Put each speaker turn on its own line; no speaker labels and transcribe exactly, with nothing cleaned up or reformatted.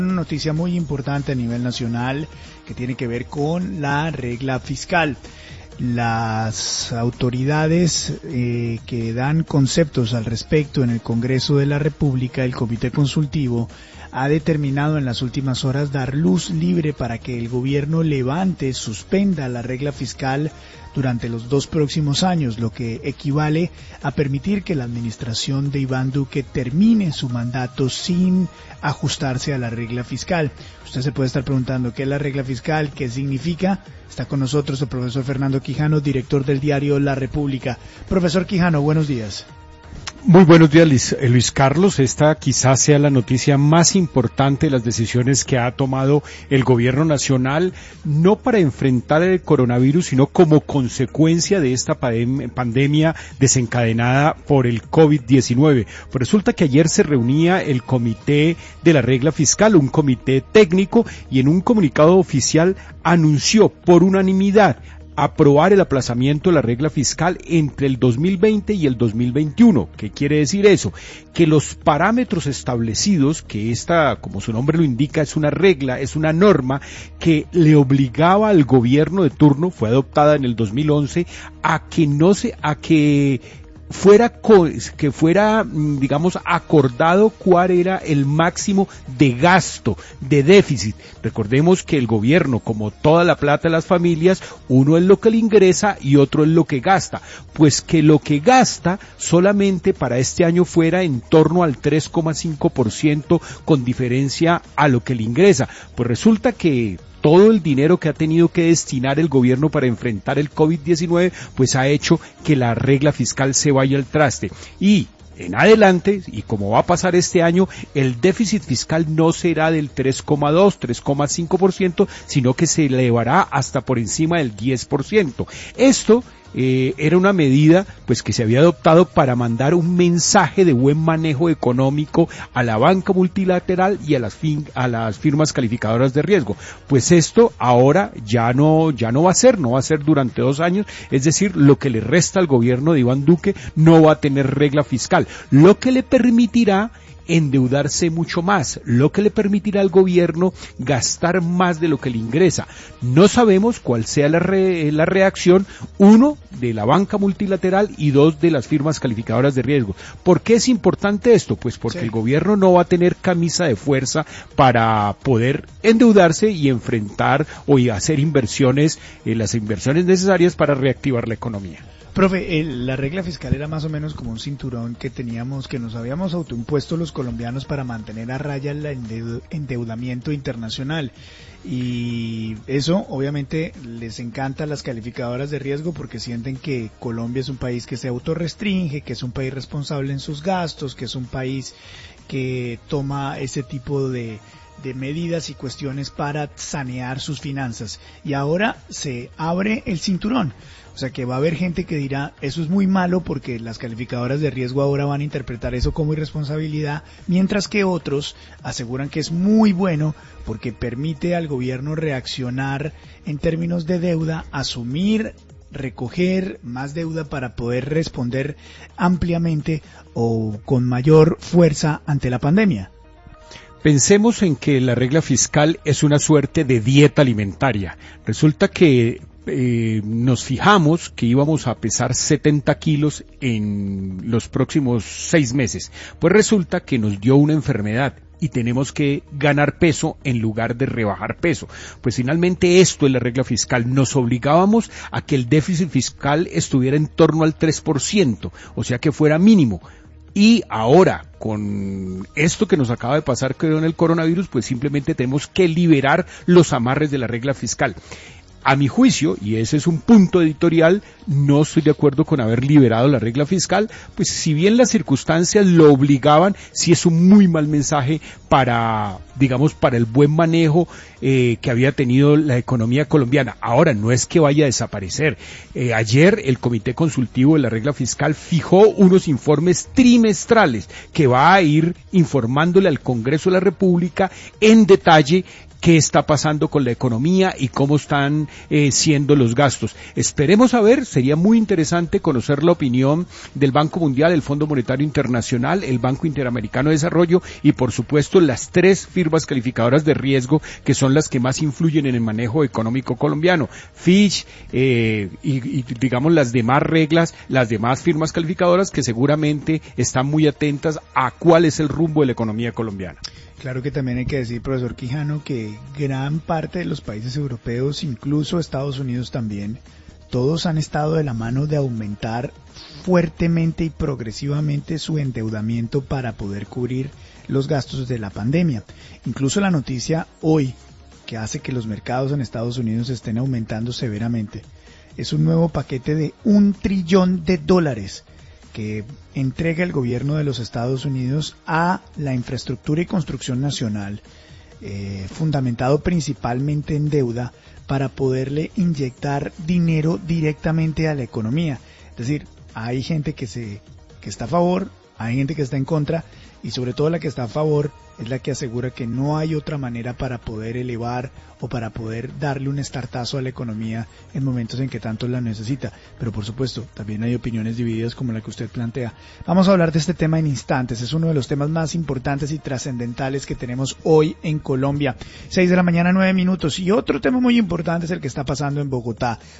Una noticia muy importante a nivel nacional que tiene que ver con la regla fiscal. Las autoridades eh, que dan conceptos al respecto en el Congreso de la República, el Comité Consultivo, ha determinado en las últimas horas dar luz libre para que el gobierno levante, suspenda la regla fiscal durante los dos próximos años, lo que equivale a permitir que la administración de Iván Duque termine su mandato sin ajustarse a la regla fiscal. Usted se puede estar preguntando qué es la regla fiscal, qué significa. Está con nosotros el profesor Fernando Quijano, director del diario La República. Profesor Quijano, buenos días.
Muy buenos días, Luis, Luis Carlos. Esta quizás sea la noticia más importante de las decisiones que ha tomado el gobierno nacional, no para enfrentar el coronavirus, sino como consecuencia de esta pandemia desencadenada por el COVID diecinueve. Pues resulta que ayer se reunía el comité de la regla fiscal, un comité técnico, y en un comunicado oficial anunció por unanimidad aprobar el aplazamiento de la regla fiscal entre el dos mil veinte y el dos mil veintiuno. ¿Qué quiere decir eso? Que los parámetros establecidos, que esta, como su nombre lo indica, es una regla, es una norma que le obligaba al gobierno de turno, fue adoptada en el dos mil once, a que no se, a que fuera, que fuera, digamos, acordado cuál era el máximo de gasto, de déficit. Recordemos que el gobierno, como toda la plata de las familias, uno es lo que le ingresa y otro es lo que gasta. Pues que lo que gasta solamente para este año fuera en torno al tres coma cinco por ciento con diferencia a lo que le ingresa. Pues resulta que todo el dinero que ha tenido que destinar el gobierno para enfrentar el COVID diecinueve, pues ha hecho que la regla fiscal se vaya al traste. Y en adelante, y como va a pasar este año, el déficit fiscal no será del tres coma dos, tres coma cinco por ciento, sino que se elevará hasta por encima del diez por ciento. Esto Eh, era una medida pues que se había adoptado para mandar un mensaje de buen manejo económico a la banca multilateral y a las fin, a las firmas calificadoras de riesgo. Pues esto ahora ya no ya no va a ser, no va a ser durante dos años, es decir, lo que le resta al gobierno de Iván Duque no va a tener regla fiscal, lo que le permitirá endeudarse mucho más, lo que le permitirá al gobierno gastar más de lo que le ingresa. No sabemos cuál sea la, re, la reacción, uno, de la banca multilateral y dos, de las firmas calificadoras de riesgo. ¿Por qué es importante esto? Pues porque sí. El gobierno no va a tener camisa de fuerza para poder endeudarse y enfrentar o y hacer inversiones, eh, las inversiones necesarias para reactivar la economía.
Profe, el, la regla fiscal era más o menos como un cinturón que teníamos, que nos habíamos autoimpuesto los colombianos para mantener a raya el endeudamiento internacional. Y eso obviamente les encanta a las calificadoras de riesgo porque sienten que Colombia es un país que se autorrestringe, que es un país responsable en sus gastos, que es un país que toma ese tipo de de medidas y cuestiones para sanear sus finanzas. Y ahora se abre el cinturón. O sea que va a haber gente que dirá, eso es muy malo porque las calificadoras de riesgo ahora van a interpretar eso como irresponsabilidad, mientras que otros aseguran que es muy bueno porque permite al gobierno reaccionar en términos de deuda, asumir, recoger más deuda para poder responder ampliamente o con mayor fuerza ante la pandemia.
Pensemos en que la regla fiscal es una suerte de dieta alimentaria. Resulta que eh, nos fijamos que íbamos a pesar setenta kilos en los próximos seis meses. Pues resulta que nos dio una enfermedad y tenemos que ganar peso en lugar de rebajar peso. Pues finalmente esto es la regla fiscal. Nos obligábamos a que el déficit fiscal estuviera en torno al tres por ciento, o sea que fuera mínimo. Y ahora, con esto que nos acaba de pasar con el coronavirus, pues simplemente tenemos que liberar los amarres de la regla fiscal. A mi juicio, y ese es un punto editorial, no estoy de acuerdo con haber liberado la regla fiscal, pues si bien las circunstancias lo obligaban, sí es un muy mal mensaje para, digamos, para el buen manejo eh, que había tenido la economía colombiana. Ahora, no es que vaya a desaparecer. Eh, ayer el Comité Consultivo de la Regla Fiscal fijó unos informes trimestrales que va a ir informándole al Congreso de la República en detalle qué está pasando con la economía y cómo están eh, siendo los gastos. Esperemos a ver, sería muy interesante conocer la opinión del Banco Mundial, el Fondo Monetario Internacional, el Banco Interamericano de Desarrollo y por supuesto las tres firmas calificadoras de riesgo que son las que más influyen en el manejo económico colombiano. Fitch eh, y, y digamos las demás reglas, las demás firmas calificadoras que seguramente están muy atentas a cuál es el rumbo de la economía colombiana.
Claro que también hay que decir, profesor Quijano, que gran parte de los países europeos, incluso Estados Unidos también, todos han estado de la mano de aumentar fuertemente y progresivamente su endeudamiento para poder cubrir los gastos de la pandemia. Incluso la noticia hoy, que hace que los mercados en Estados Unidos estén aumentando severamente, es un nuevo paquete de un trillón de dólares que entrega el gobierno de los Estados Unidos a la infraestructura y construcción nacional, eh, fundamentado principalmente en deuda, para poderle inyectar dinero directamente a la economía. Es decir, hay gente que se que está a favor, hay gente que está en contra, y sobre todo la que está a favor es la que asegura que no hay otra manera para poder elevar o para poder darle un estartazo a la economía en momentos en que tanto la necesita. Pero por supuesto, también hay opiniones divididas como la que usted plantea. Vamos a hablar de este tema en instantes. Es uno de los temas más importantes y trascendentales que tenemos hoy en Colombia. Seis de la mañana, nueve minutos. Y otro tema muy importante es el que está pasando en Bogotá.